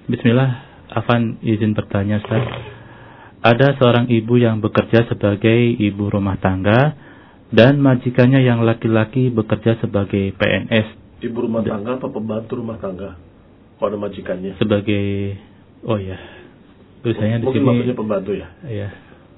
Bismillah, Afan izin bertanya Ustaz. Ada seorang ibu yang bekerja sebagai ibu rumah tangga dan majikannya yang laki-laki bekerja sebagai PNS. Ibu rumah tangga apa pembantu rumah tangga? Kalau ada majikannya. Sebagai, oh ya, tulisannya di sini. Mungkin pembantu ya. Iya.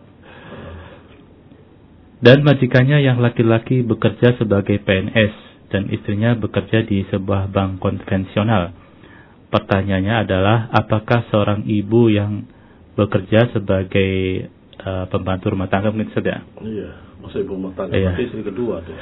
Dan majikannya yang laki-laki bekerja sebagai PNS dan istrinya bekerja di sebuah bank konvensional. Pertanyaannya adalah, apakah seorang ibu yang bekerja sebagai pembantu rumah tangga mungkin saja? Iya, masa ibu rumah tangga, iya. Istri kedua tuh.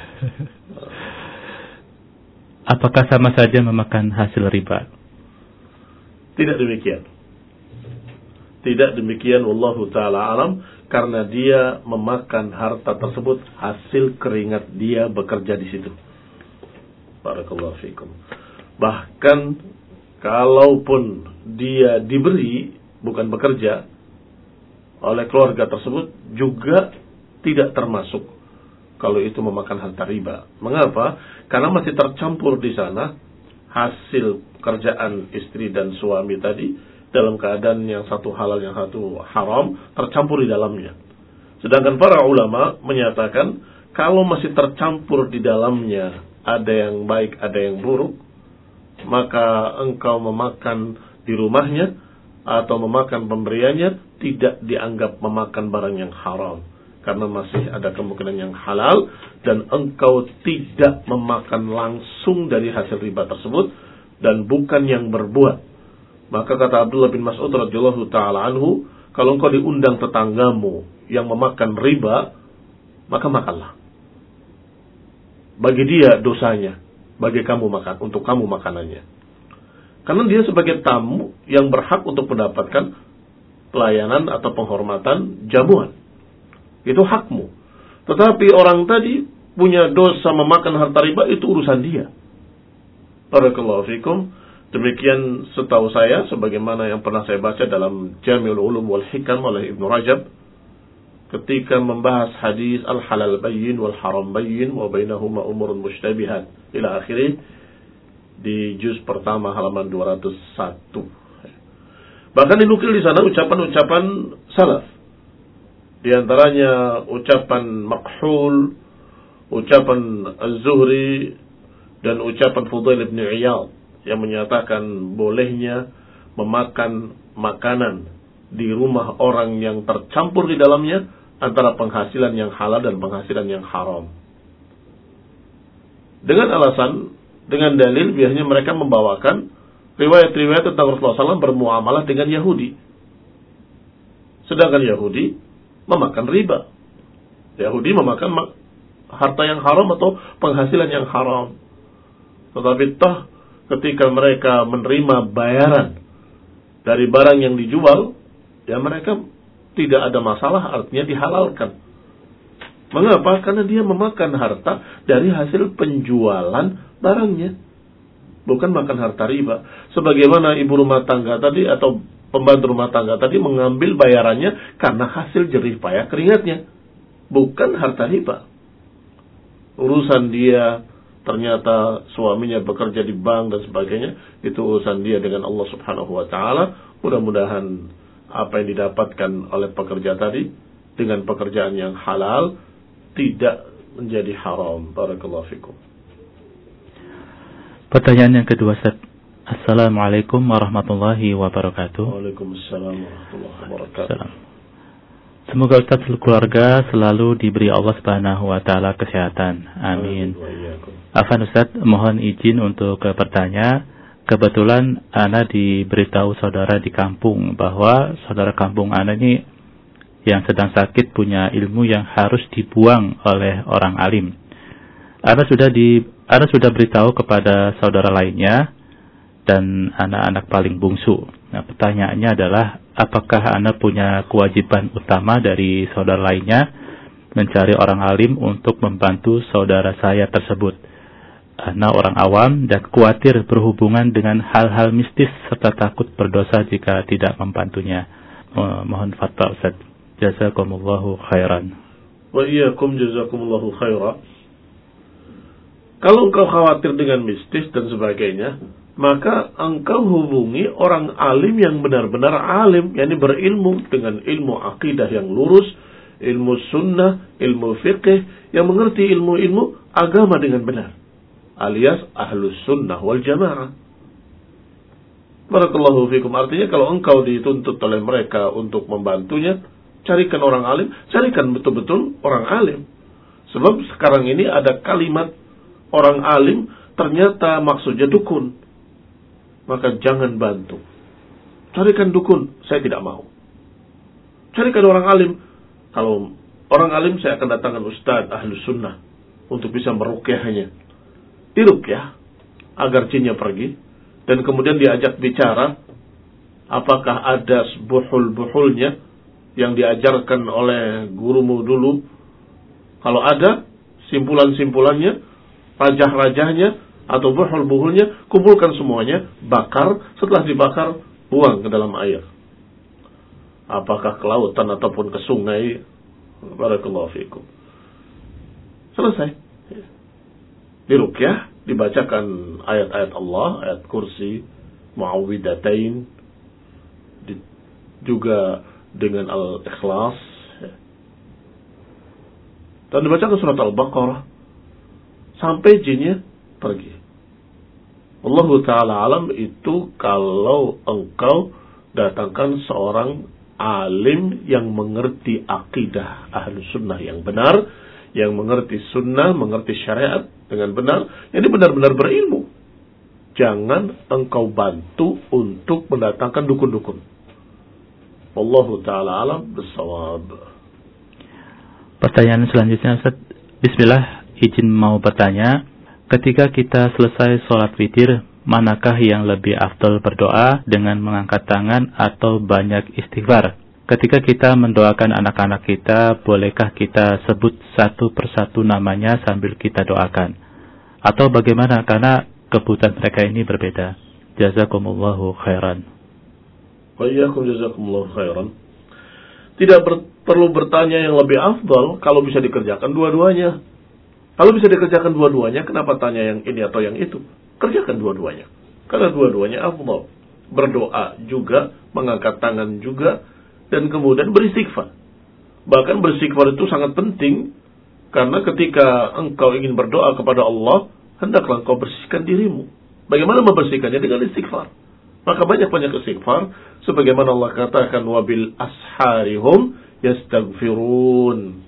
Apakah sama saja memakan hasil riba? Tidak demikian. Tidak demikian, wallahu ta'ala alam, karena dia memakan harta tersebut hasil keringat dia bekerja di situ. Barakallahu fikum. Bahkan kalaupun dia diberi, bukan bekerja, oleh keluarga tersebut, juga tidak termasuk kalau itu memakan harta riba. Mengapa? Karena masih tercampur di sana hasil kerjaan istri dan suami tadi, dalam keadaan yang satu halal, yang satu haram, tercampur di dalamnya. Sedangkan para ulama menyatakan, kalau masih tercampur di dalamnya, ada yang baik, ada yang buruk, maka engkau memakan di rumahnya atau memakan pemberiannya tidak dianggap memakan barang yang haram, karena masih ada kemungkinan yang halal dan engkau tidak memakan langsung dari hasil riba tersebut dan bukan yang berbuat. Maka kata Abdullah bin Mas'ud radhiyallahu taala anhu, kalau engkau diundang tetanggamu yang memakan riba, maka makanlah. Bagi dia dosanya, bagi kamu makan, untuk kamu makanannya. Karena dia sebagai tamu yang berhak untuk mendapatkan pelayanan atau penghormatan jamuan. Itu hakmu. Tetapi orang tadi punya dosa memakan harta riba, itu urusan dia. Barakallahu fikum. Demikian setahu saya, sebagaimana yang pernah saya baca dalam Jami'ul Ulum wal Hikam oleh Ibnu Rajab, ketika membahas hadis al-halal bayyin wal haram bayyin wa bainahuma umurun mushtabihat ila akhirih, di juz pertama halaman 201. Bahkan dinukil di sana ucapan-ucapan salaf. Di antaranya ucapan Makhul, ucapan Az-Zuhri, dan ucapan Fudail bin Iyad yang menyatakan bolehnya memakan makanan di rumah orang yang tercampur di dalamnya antara penghasilan yang halal dan penghasilan yang haram. Dengan alasan, dengan dalil, biasanya mereka membawakan riwayat-riwayat tentang Rasulullah SAW bermuamalah dengan Yahudi. Sedangkan Yahudi memakan riba. Yahudi memakan harta yang haram atau penghasilan yang haram. Tetapi toh ketika mereka menerima bayaran dari barang yang dijual, ya mereka tidak ada masalah, artinya dihalalkan. Mengapa? Karena dia memakan harta dari hasil penjualan barangnya, bukan makan harta riba. Sebagaimana ibu rumah tangga tadi atau pembantu rumah tangga tadi mengambil bayarannya karena hasil jerih payah keringatnya, bukan harta riba. Urusan dia, ternyata suaminya bekerja di bank dan sebagainya, itu urusan dia dengan Allah Subhanahu wa taala. Mudah-mudahan apa yang didapatkan oleh pekerja tadi dengan pekerjaan yang halal tidak menjadi haram. Barakallahu fikum. Pertanyaan yang kedua, Ustaz. Assalamualaikum warahmatullahi wabarakatuh. Waalaikumsalam warahmatullahi wabarakatuh. Semoga Ustaz keluarga selalu diberi Allah Subhanahu wa taala kesehatan. Amin. Afan Ustaz, mohon izin untuk bertanya. Kebetulan ana diberitahu saudara di kampung bahwa saudara kampung ana ini yang sedang sakit punya ilmu yang harus dibuang oleh orang alim. Ana sudah beritahu kepada saudara lainnya dan anak-anak paling bungsu. Nah, pertanyaannya adalah, apakah Anda punya kewajiban utama dari saudara lainnya mencari orang alim untuk membantu saudara saya tersebut? Anda orang awam dan khawatir berhubungan dengan hal-hal mistis serta takut berdosa jika tidak membantunya. Mohon fatwa Ustaz. Jazakumullahu khairan. Wa iyyakum jazakumullahu khairan. Kalau engkau khawatir dengan mistis dan sebagainya, maka engkau hubungi orang alim yang benar-benar alim, yakni berilmu dengan ilmu akidah yang lurus, ilmu sunnah, ilmu fiqh, yang mengerti ilmu-ilmu agama dengan benar, alias ahlus sunnah wal jamaah. Barakallahu fikum. Artinya kalau engkau dituntut oleh mereka untuk membantunya, carikan orang alim, carikan betul-betul orang alim. Sebab sekarang ini ada kalimat orang alim ternyata maksudnya dukun. Maka jangan bantu. Carikan dukun, saya tidak mau. Carikan orang alim. Kalau orang alim, saya akan datangkan ustaz ahlus sunnah untuk bisa meruqyahnya. Diruqyah agar jinnya pergi, dan kemudian diajak bicara apakah ada buhul-buhulnya yang diajarkan oleh gurumu dulu. Kalau ada simpulan-simpulannya, rajah-rajahnya atau buhul-buhulnya, kumpulkan semuanya, bakar, setelah dibakar buang ke dalam air. Apakah ke lautan ataupun ke sungai. Barakallahu fikum. Selesai. Diruqyah, dibacakan ayat-ayat Allah, ayat kursi, muawwidatain, juga dengan al-ikhlas, dan dibacakan surat al-Baqarah sampai jinnya pergi. Allah Ta'ala alam. Itu kalau engkau datangkan seorang alim yang mengerti akidah ahlu sunnah yang benar, yang mengerti sunnah, mengerti syariat dengan benar, yang benar-benar berilmu. Jangan engkau bantu untuk mendatangkan dukun-dukun. Allah Ta'ala alam bissawab. Pertanyaan selanjutnya, Ustaz. Bismillah, izin mau bertanya. Ketika kita selesai sholat witir, manakah yang lebih afdal berdoa dengan mengangkat tangan atau banyak istighfar? Ketika kita mendoakan anak-anak kita, bolehkah kita sebut satu persatu namanya sambil kita doakan? Atau bagaimana? Karena kebutuhan mereka ini berbeda. Jazakumullahu khairan. Wa iyyakum jazakumullahu khairan. Tidak perlu bertanya yang lebih afdal kalau bisa dikerjakan dua-duanya. Kalau bisa dikerjakan dua-duanya, kenapa tanya yang ini atau yang itu? Kerjakan dua-duanya. Karena dua-duanya afdal. Berdoa juga, mengangkat tangan juga, dan kemudian beristighfar. Bahkan beristighfar itu sangat penting, karena ketika engkau ingin berdoa kepada Allah, hendaklah engkau bersihkan dirimu. Bagaimana membersihkannya? Dengan istighfar. Maka banyak-banyak istighfar, sebagaimana Allah katakan, wabil asharihum yastaghfirun.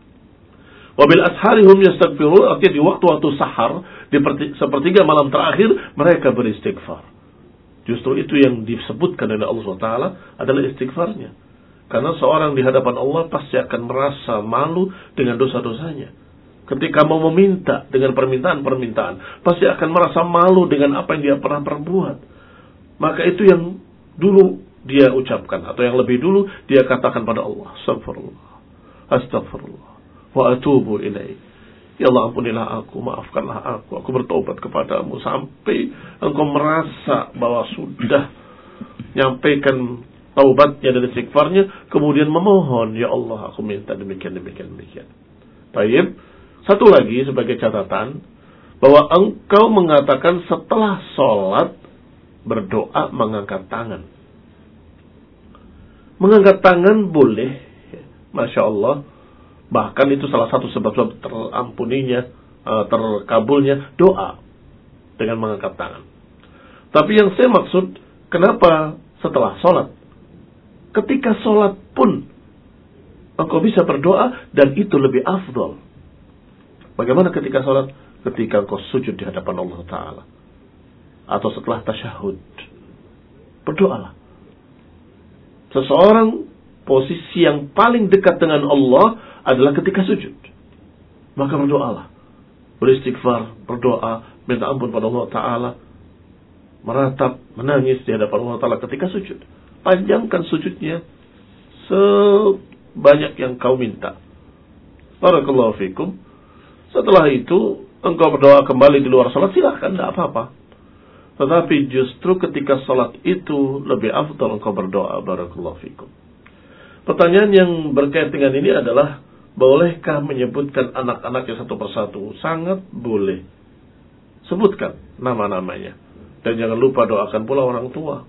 Wabil asharihum yastaghfirun, artinya di waktu-waktu sahar, di sepertiga malam terakhir, mereka beristighfar. Justru itu yang disebutkan oleh Allah SWT adalah istighfarnya. Karena seorang di hadapan Allah pasti akan merasa malu dengan dosa-dosanya. Ketika mau meminta dengan permintaan-permintaan, pasti akan merasa malu dengan apa yang dia pernah perbuat. Maka itu yang dulu dia ucapkan, atau yang lebih dulu dia katakan pada Allah, Astagfirullah, Astagfirullah, wa atubu ilaih. Ya Allah, ampunilah aku, maafkanlah aku bertobat kepadamu. Sampai engkau merasa bahwa sudah nyampaikan taubatnya dan istighfarnya, kemudian memohon, ya Allah, aku minta demikian. Baik. Satu lagi sebagai catatan, bahwa engkau mengatakan setelah sholat berdoa mengangkat tangan. Mengangkat tangan boleh, Masya Allah. Bahkan itu salah satu sebab-sebab terampuninya, terkabulnya doa dengan mengangkat tangan. Tapi yang saya maksud, kenapa setelah sholat? Ketika sholat pun engkau bisa berdoa, dan itu lebih afdal. Bagaimana ketika sholat? Ketika engkau sujud di hadapan Allah Ta'ala, atau setelah tasyahud, berdoalah. Seseorang posisi yang paling dekat dengan Allah adalah ketika sujud. Maka berdoalah, beristighfar, berdoa, minta ampun pada Allah Ta'ala, meratap, menangis di hadapan Allah Ta'ala ketika sujud. Panjangkan sujudnya sebanyak yang kau minta. Barakallahu fikum. Setelah itu engkau berdoa kembali di luar salat, silahkan, tidak apa-apa. Tetapi justru ketika salat itu lebih afdal engkau berdoa. Barakallahu fikum. Pertanyaan yang berkait dengan ini adalah, bolehkah menyebutkan anak-anaknya satu persatu? Sangat boleh. Sebutkan nama-namanya. Dan jangan lupa doakan pula orang tua.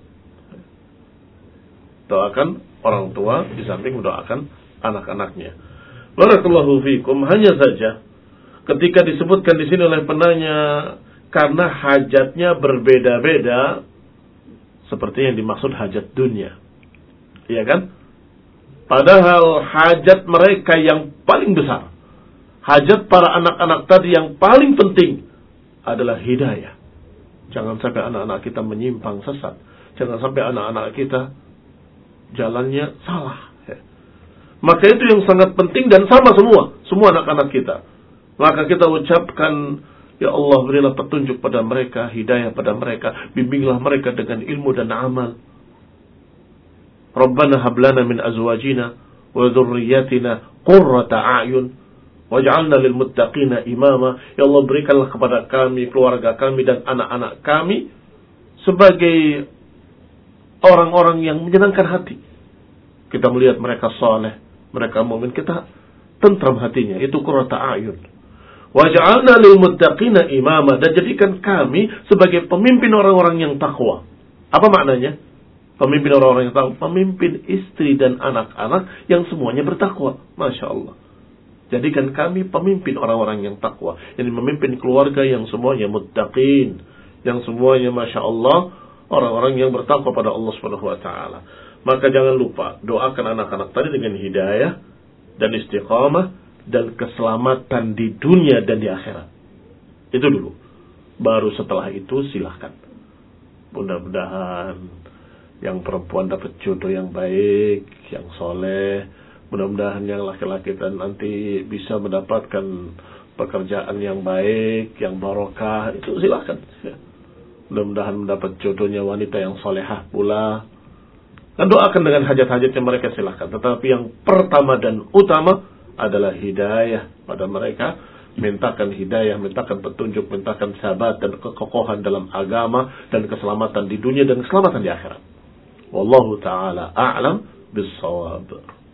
Doakan orang tua di samping mendoakan anak-anaknya. Barakallahu fikum. Hanya saja ketika disebutkan di sini oleh penanya karena hajatnya berbeda-beda, seperti yang dimaksud hajat dunia. Iya kan? Padahal hajat mereka yang paling besar, hajat para anak-anak tadi yang paling penting adalah hidayah. Jangan sampai anak-anak kita menyimpang sesat. Jangan sampai anak-anak kita jalannya salah. Maka itu yang sangat penting dan sama semua anak-anak kita. Maka kita ucapkan, ya Allah, berilah petunjuk pada mereka, hidayah pada mereka, bimbinglah mereka dengan ilmu dan amal. Rabbana hab lana min azwajina wa dhurriyyatina qurrata a'yun waj'alna lil muttaqina imama. Ya Allah, berikanlah kepada kami, keluarga kami dan anak-anak kami sebagai orang-orang yang menyenangkan hati. Kita melihat mereka saleh, mereka mukmin, kita tentram hatinya. Itu qurrata a'yun. Waj'alna lil muttaqina imama, dan jadikan kami sebagai pemimpin orang-orang yang takwa. Apa maknanya? Pemimpin orang-orang yang takwa, pemimpin istri dan anak-anak yang semuanya bertakwa. Masya Allah. Jadikan kami pemimpin orang-orang yang takwa. Yang memimpin keluarga yang semuanya muttaqin. Yang semuanya Masya Allah orang-orang yang bertakwa pada Allah Subhanahu wa ta'ala. Maka jangan lupa doakan anak-anak tadi dengan hidayah dan istiqamah dan keselamatan di dunia dan di akhirat. Itu dulu. Baru setelah itu silahkan. Mudah-mudahan yang perempuan dapat jodoh yang baik, yang soleh. Mudah-mudahan yang laki-laki dan nanti bisa mendapatkan pekerjaan yang baik, yang barokah. Itu silahkan. Mudah-mudahan mendapat jodohnya wanita yang solehah pula. Dan doakan dengan hajat-hajatnya mereka, silahkan. Tetapi yang pertama dan utama adalah hidayah pada mereka. Mintakan hidayah, mintakan petunjuk, mintakan sahabat dan kekokohan dalam agama dan keselamatan di dunia dan keselamatan di akhirat. Wallahu ta'ala a'lam bis-shawab.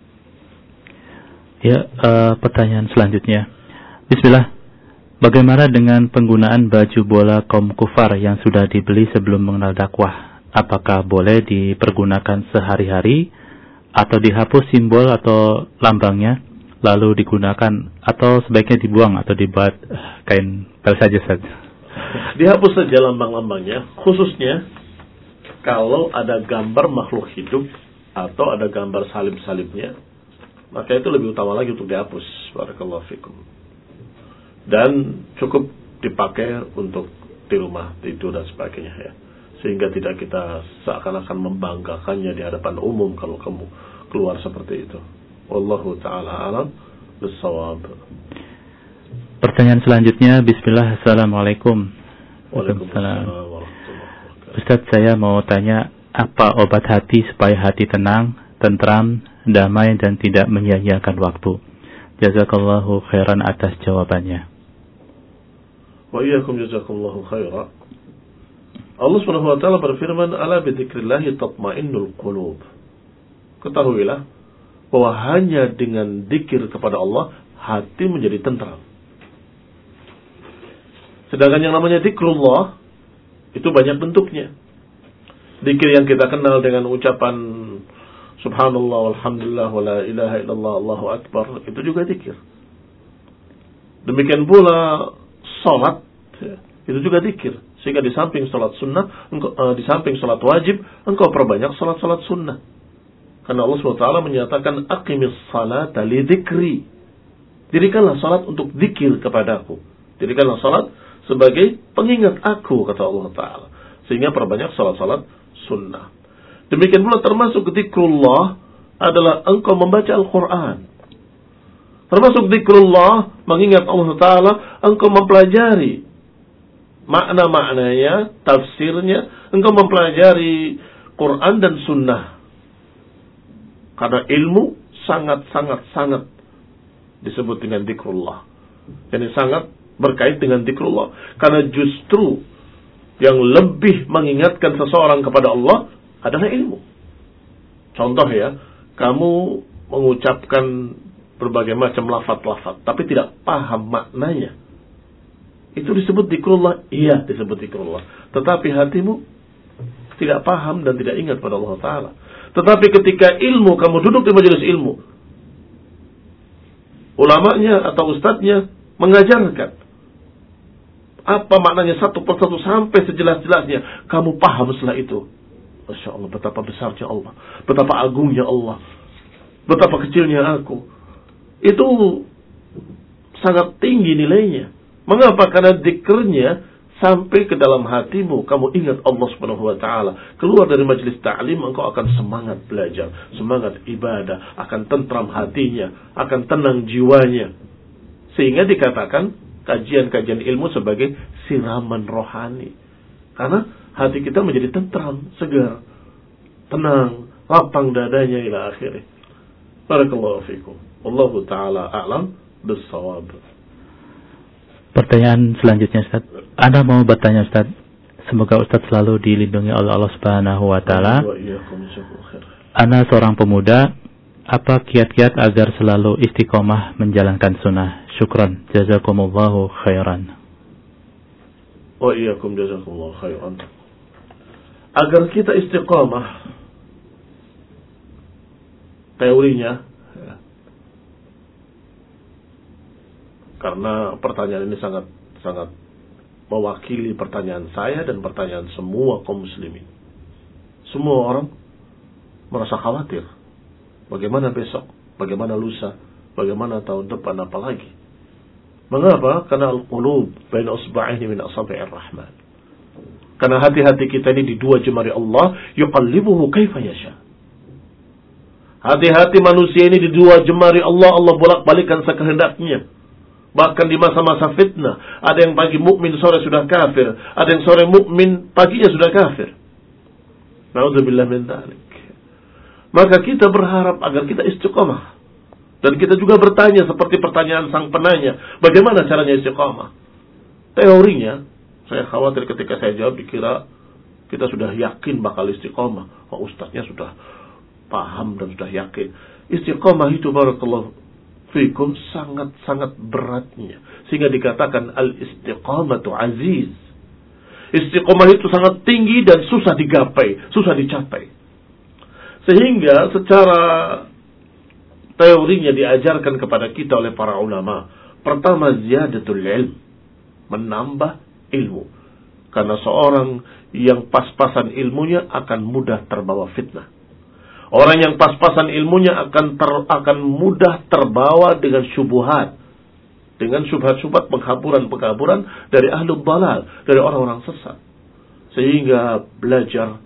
Ya, pertanyaan selanjutnya. Bismillah. Bagaimana dengan penggunaan baju bola kaum kufar yang sudah dibeli sebelum mengenal dakwah? Apakah boleh dipergunakan sehari-hari atau dihapus simbol atau lambangnya lalu digunakan, atau sebaiknya dibuang atau dibuat kain pel saja? Dihapus saja lambang-lambangnya, khususnya kalau ada gambar makhluk hidup atau ada gambar salib-salibnya, maka itu lebih utama lagi untuk dihapus. Barakallahu fikum. Dan cukup dipakai untuk di rumah tidur dan sebagainya, ya. Sehingga tidak kita seakan-akan membanggakannya di hadapan umum kalau kamu keluar seperti itu. Wallahu ta'ala alam bis-shawab. Pertanyaan selanjutnya. Bismillah. Assalamualaikum. Waalaikumsalam. Ustaz, saya mau tanya, apa obat hati supaya hati tenang, tentram, damai dan tidak menyia-nyiakan waktu? Jazakallahu khairan atas jawabannya. Wa iyyakum jazakallahu khairan. Allah Subhanahu wa taala berfirman, "Ala bi dzikrillah tatma'innul qulub." Ketahuilah bahwa hanya dengan zikir kepada Allah hati menjadi tentram. Sedangkan yang namanya zikrullah itu banyak bentuknya. Zikir yang kita kenal dengan ucapan subhanallah walhamdulillah wala ilaha illallah Allahu akbar, itu juga zikir. Demikian pula salat, itu juga zikir. Sehingga di samping salat sunnah, di samping salat wajib, engkau perbanyak salat-salat sunnah. Karena Allah SWT menyatakan aqimis salata li dzikri. Dirikanlah salat untuk zikir kepadaku. Dirikanlah salat sebagai pengingat aku, kata Allah Ta'ala. Sehingga perbanyak salat-salat sunnah. Demikian pula termasuk zikrullah adalah engkau membaca Al-Quran. Termasuk zikrullah, mengingat Allah Ta'ala, engkau mempelajari makna-maknanya, tafsirnya, engkau mempelajari Quran dan sunnah. Karena ilmu sangat disebut dengan zikrullah. Jadi sangat berkait dengan zikrullah. Karena justru yang lebih mengingatkan seseorang kepada Allah adalah ilmu. Contoh ya, kamu mengucapkan berbagai macam lafaz-lafaz, tapi tidak paham maknanya. Itu disebut zikrullah? Iya, disebut zikrullah. Tetapi hatimu tidak paham dan tidak ingat pada Allah Ta'ala. Tetapi ketika ilmu, kamu duduk di majelis ilmu, ulamanya atau ustadznya mengajarkan apa maknanya satu persatu sampai sejelas-jelasnya, kamu paham setelah itu. Masya Allah, betapa besarnya Allah, betapa agungnya Allah, betapa kecilnya aku. Itu sangat tinggi nilainya. Mengapa? Karena dzikrnya sampai ke dalam hatimu, kamu ingat Allah Subhanahu wa taala. Keluar dari majelis ta'lim, engkau akan semangat belajar, semangat ibadah, akan tentram hatinya, akan tenang jiwanya. Sehingga dikatakan kajian-kajian ilmu sebagai siraman rohani. Karena hati kita menjadi tentram, segar, tenang, lapang dadanya ila akhirih. Barakallahu fikum. Wallahu taala a'lam bis-shawab. Pertanyaan selanjutnya, Ustaz. Anda mau bertanya, Ustaz. Semoga Ustaz selalu dilindungi oleh Allah Subhanahu wa taala. Ana seorang pemuda, apa kiat-kiat agar selalu istiqomah menjalankan sunnah? Syukran, jazakumullahu khairan. Wa iyyakum jazakumullahu khairan. Agar kita istiqomah, teorinya, karena pertanyaan ini sangat mewakili pertanyaan saya dan pertanyaan semua kaum muslimin. Semua orang merasa khawatir. Bagaimana besok? Bagaimana lusa? Bagaimana tahun depan? Apalagi? Mengapa? Karena al-qulub baina usba'aihi min asabi'ir rahman. Karena hati-hati kita ini di dua jemari Allah, yuqallibuhu kaifa yasha. Hati-hati manusia ini di dua jemari Allah, Allah bolak-balikkan sekehendaknya. Bahkan di masa-masa fitnah, ada yang pagi mukmin sore sudah kafir, ada yang sore mukmin paginya sudah kafir. Na'udzubillah min dzalik. Maka kita berharap agar kita istiqomah. Dan kita juga bertanya seperti pertanyaan sang penanya, bagaimana caranya istiqomah? Teorinya, saya khawatir ketika saya jawab dikira kita sudah yakin bakal istiqomah. Oh, ustaznya sudah paham dan sudah yakin. Istiqomah itu barakallahu fikum sangat-sangat beratnya. Sehingga dikatakan al-istiqamatu aziz. Istiqamah itu sangat tinggi dan susah digapai, susah dicapai. Sehingga secara teorinya diajarkan kepada kita oleh para ulama. Pertama, ziyadatul ilm, menambah ilmu. Karena seorang yang pas-pasan ilmunya akan mudah terbawa fitnah. Orang yang pas-pasan ilmunya akan mudah terbawa dengan syubhat, dengan syubhat-syubhat, penghaburan-penghaburan dari ahlul dalal, dari orang-orang sesat. Sehingga belajar,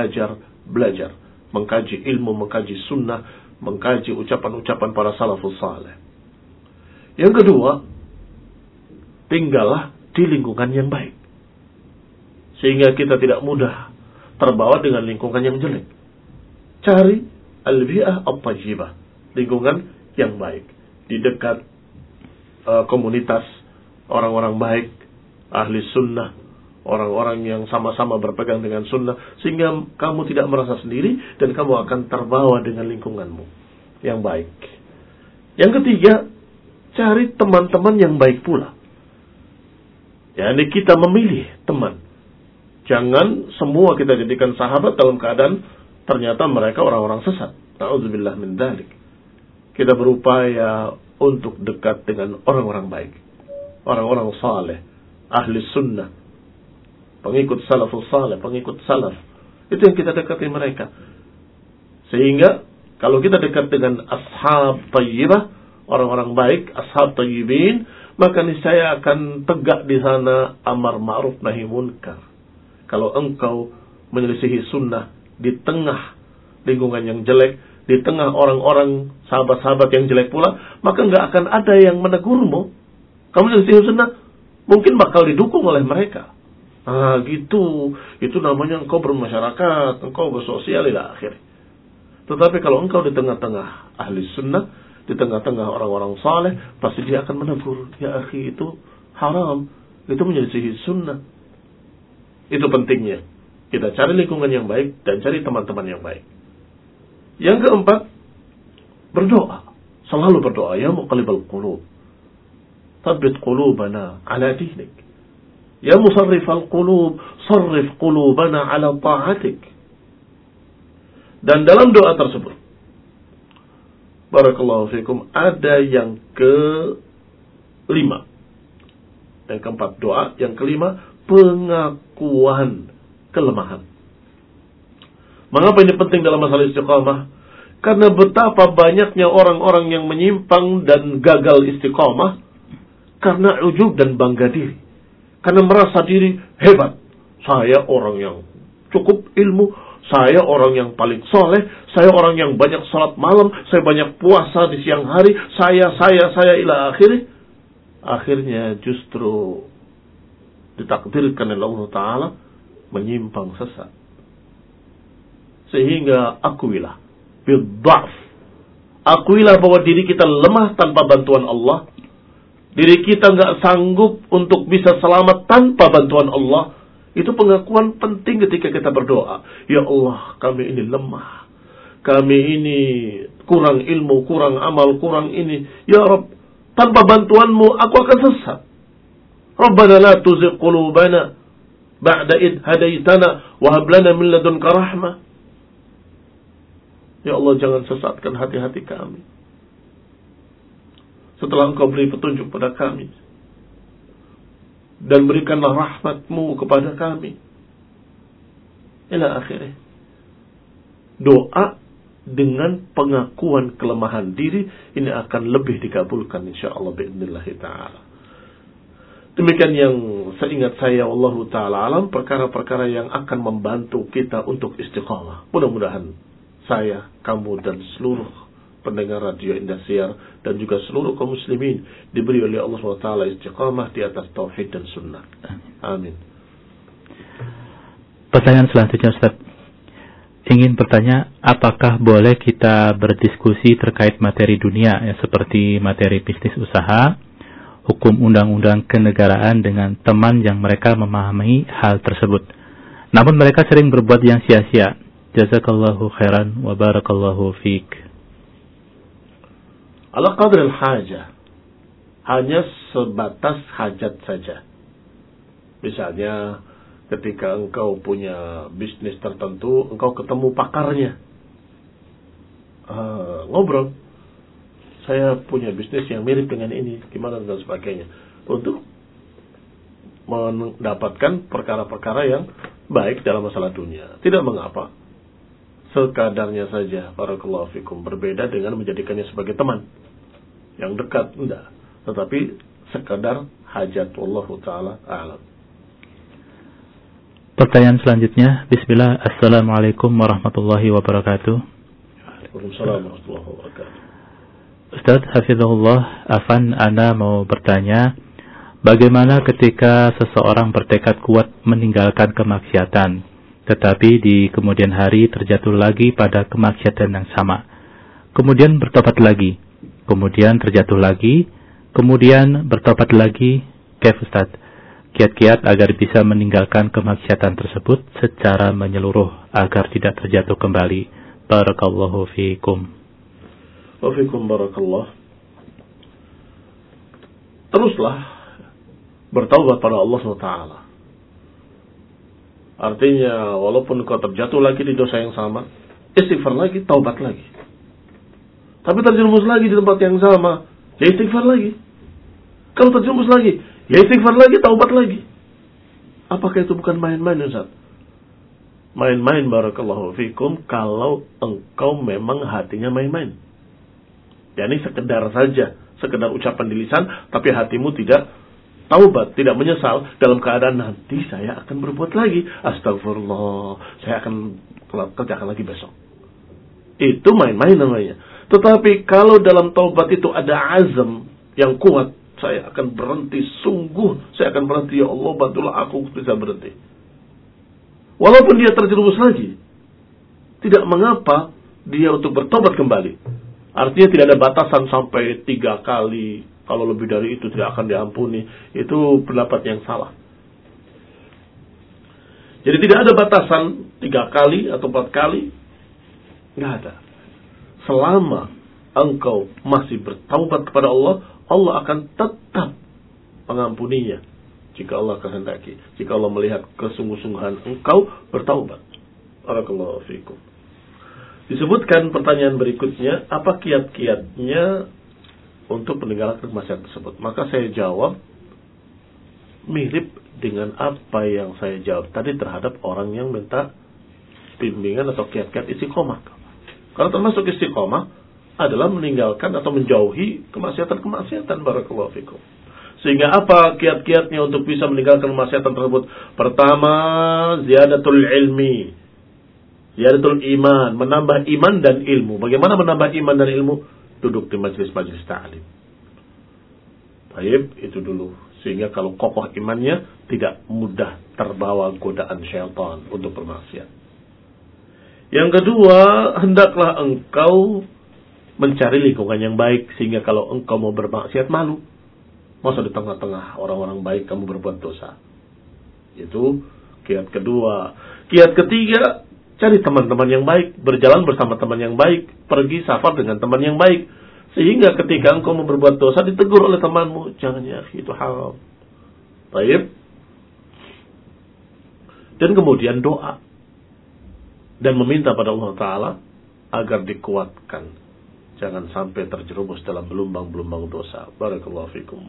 mengkaji ilmu, mengkaji sunnah, mengkaji ucapan-ucapan para salafus saleh. Yang kedua, tinggallah di lingkungan yang baik. Sehingga kita tidak mudah terbawa dengan lingkungan yang jelek. Cari al-bi'ah at-tayyibah, lingkungan yang baik, di dekat komunitas orang-orang baik, ahli sunnah, orang-orang yang sama-sama berpegang dengan sunnah, sehingga kamu tidak merasa sendiri dan kamu akan terbawa dengan lingkunganmu yang baik. Yang ketiga, cari teman-teman yang baik pula. Yani kita memilih teman. Jangan semua kita jadikan sahabat dalam keadaan ternyata mereka orang-orang sesat. Na'udzubillah min dzalik. Kita berupaya untuk dekat dengan orang-orang baik, orang-orang saleh, ahli sunnah, pengikut salafus saleh, pengikut salaf. Itu yang kita dekati mereka. Sehingga kalau kita dekat dengan ashab tayyibah, orang-orang baik, ashab tayyibin, maka niscaya akan tegak di sana amar ma'ruf nahi munkar. Kalau engkau menyelisihi sunnah di tengah lingkungan yang jelek, di tengah orang-orang sahabat-sahabat yang jelek pula, maka enggak akan ada yang menegurmu. Kamu menyelisihi sunnah, mungkin bakal didukung oleh mereka. Ah, gitu. Itu namanya engkau bermasyarakat, engkau bersosial ila akhir. Tetapi kalau engkau di tengah-tengah ahli sunnah, di tengah-tengah orang-orang saleh, pasti dia akan menegur, ya akhi, itu haram, itu menyelisihi sunnah. Itu pentingnya. Kita cari lingkungan yang baik dan cari teman-teman yang baik. Yang keempat, berdoa. Selalu berdoa. Ya muqallibal qulub, tsabbit qulubana ala dinik. Ya musarrifal qulub, sarrif qulubana ala ta'atik. Dan dalam doa tersebut, barakallahu fikum, ada yang kelima. Yang keempat doa, yang kelima pengakuan kelemahan. Mengapa ini penting dalam masalah istiqamah? Karena betapa banyaknya orang-orang yang menyimpang dan gagal istiqamah karena ujub dan bangga diri. Karena merasa diri hebat. Saya orang yang cukup ilmu, saya orang yang paling soleh, saya orang yang banyak salat malam, saya banyak puasa di siang hari, saya ila akhirnya. Akhirnya justru ditakdirkan oleh Allah Ta'ala menyimpang sesat. Sehingga akuilah bid'af. Akuilah bahwa diri kita lemah tanpa bantuan Allah. Diri kita nggak sanggup untuk bisa selamat tanpa bantuan Allah. Itu pengakuan penting ketika kita berdoa. Ya Allah, kami ini lemah. Kami ini kurang ilmu, kurang amal, kurang ini. Ya Rabb, tanpa bantuanmu aku akan sesat. Rabbana la tuzigh qulubana ba'da id hadaitana wa hab lana min ladunka rahmah. Ya Allah, jangan sesatkan hati-hati kami setelah Engkau beri petunjuk pada kami, dan berikanlah rahmat-Mu kepada kami. Ila akhirnya. Doa dengan pengakuan kelemahan diri ini akan lebih dikabulkan insyaallah bi'idznillah ta'ala. Demikian yang seingat saya, wallahu ta'ala alam, perkara-perkara yang akan membantu kita untuk istiqamah. Mudah-mudahan saya, kamu, dan seluruh pendengar radio Indosiar dan juga seluruh kaum muslimin diberi oleh Allah SWT istiqamah di atas tauhid dan sunnah. Amin. Pertanyaan selanjutnya, Ustaz. Ingin bertanya, apakah boleh kita berdiskusi terkait materi dunia, ya, seperti materi bisnis usaha, hukum undang-undang kenegaraan dengan teman yang mereka memahami hal tersebut, namun mereka sering berbuat yang sia-sia? Jazakallahu khairan wa barakallahu fiik. Ala qadril hajah, hanya sebatas hajat saja. Misalnya ketika engkau punya bisnis tertentu, engkau ketemu pakarnya, ngobrol, saya punya bisnis yang mirip dengan ini, gimana dan sebagainya, untuk mendapatkan perkara-perkara yang baik dalam masalah dunia. Tidak mengapa, sekadarnya saja, barakallahu fikum. Berbeda dengan menjadikannya sebagai teman yang dekat, enggak, tetapi sekadar hajat. Wallahu ta'ala a'lam. Pertanyaan selanjutnya, bismillah. Assalamualaikum warahmatullahi wabarakatuh. Waalaikumsalam warahmatullahi wabarakatuh. Ustaz hafizahullah, Afan, Ana mau bertanya, bagaimana ketika seseorang bertekad kuat meninggalkan kemaksiatan, tetapi di kemudian hari terjatuh lagi pada kemaksiatan yang sama, kemudian bertobat lagi, kemudian terjatuh lagi, kemudian bertobat lagi? Kaif Ustaz? Kiat-kiat agar bisa meninggalkan kemaksiatan tersebut secara menyeluruh agar tidak terjatuh kembali. Barakallahu fiikum. Wa fiikum barakallah. Teruslah bertaubat pada Allah SWT. Artinya walaupun kau terjatuh lagi di dosa yang sama, istighfar lagi, taubat lagi. Tapi terjerumus lagi di tempat yang sama, ya istighfar lagi. Kalau terjerumus lagi, ya istighfar lagi, taubat lagi. Apakah itu bukan main-main, Ustaz? Main-main, barakallahu fikum, kalau engkau memang hatinya main-main. Yani sekedar saja, sekedar ucapan di lisan, tapi hatimu tidak taubat, tidak menyesal, dalam keadaan nanti saya akan berbuat lagi. Astagfirullah, saya akan kerjakan lagi besok. Itu main-main namanya. Tetapi kalau dalam taubat itu ada azam yang kuat, saya akan berhenti, sungguh saya akan berhenti, ya Allah bantulah aku bisa berhenti. Walaupun dia terjerumus lagi, tidak mengapa dia untuk bertobat kembali. Artinya tidak ada batasan sampai 3 kali. Kalau lebih dari itu tidak akan diampuni. Itu pendapat yang salah. Jadi tidak ada batasan 3 kali atau 4 kali. Tidak ada. Selama engkau masih bertaubat kepada Allah, Allah akan tetap mengampuninya. jika Allah kehendaki, jika Allah melihat kesungguh-sungguhan engkau bertaubat. Barakallahu fikum. Disebutkan pertanyaan berikutnya, apa kiat-kiatnya untuk meninggalkan kemaksiatan tersebut? Maka saya jawab mirip dengan apa yang saya jawab tadi terhadap orang yang minta bimbingan atau kiat-kiat istiqomah. Karena termasuk istiqomah adalah meninggalkan atau menjauhi kemaksiatan-kemaksiatan. Barakallahu fikum. Sehingga apa kiat-kiatnya untuk bisa meninggalkan kemaksiatan tersebut? Pertama, ziyadatul ilmi, ziyadatul iman, menambah iman dan ilmu. Bagaimana menambah iman dan ilmu? Duduk di majelis-majelis ta'lim. Baik, itu dulu. Sehingga kalau kokoh imannya, tidak mudah terbawa godaan syaitan untuk bermaksiat. Yang kedua, hendaklah engkau mencari lingkungan yang baik. Sehingga kalau engkau mau bermaksiat, malu. Masa di tengah-tengah orang-orang baik kamu berbuat dosa. Itu kiat kedua. Kiat ketiga, cari teman-teman yang baik. Berjalan bersama teman yang baik. Pergi safar dengan teman yang baik. Sehingga ketika engkau mau berbuat dosa, ditegur oleh temanmu. Jangan ya, itu haram. Baik. Dan kemudian doa. Dan meminta pada Allah Ta'ala agar dikuatkan. Jangan sampai terjerumus dalam belumbang-belumbang dosa. Barakallahu fikum.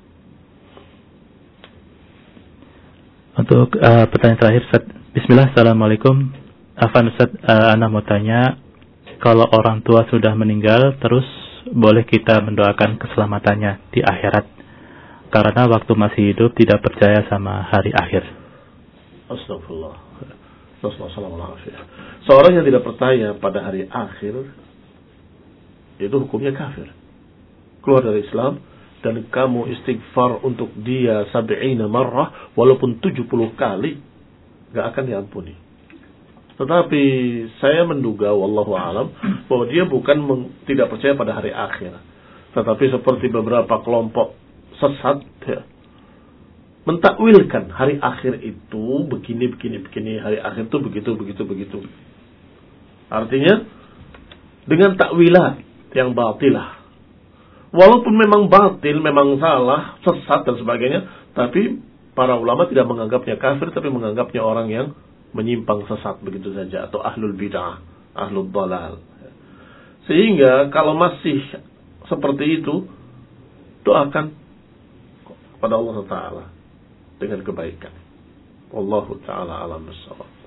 Untuk pertanyaan terakhir, Ustaz. Bismillah, Assalamualaikum. Afan Ustaz, Ana mau tanya, kalau orang tua sudah meninggal, terus boleh kita mendoakan keselamatannya di akhirat? Karena waktu masih hidup tidak percaya sama hari akhir. Astagfirullah. Seorang yang tidak percaya pada hari akhir, itu hukumnya kafir. Keluar dari Islam. Dan kamu istighfar untuk dia 70 marrah, walaupun 70 kali, gak akan diampuni. Tetapi saya menduga, wallahu alam, bahwa dia bukan tidak percaya pada hari akhir. Tetapi seperti beberapa kelompok sesat, ya, mentakwilkan hari akhir itu begini, hari akhir itu begitu. Artinya, dengan takwilat yang batilah. Walaupun memang batil, memang salah, sesat dan sebagainya, tapi para ulama tidak menganggapnya kafir, tapi menganggapnya orang yang menyimpang sesat begitu saja, atau ahlul bid'ah, ahlul dhalal. Sehingga kalau masih seperti itu, doakan kepada Allah Ta'ala dengan kebaikan. Wallahu ta'ala alam bissawab.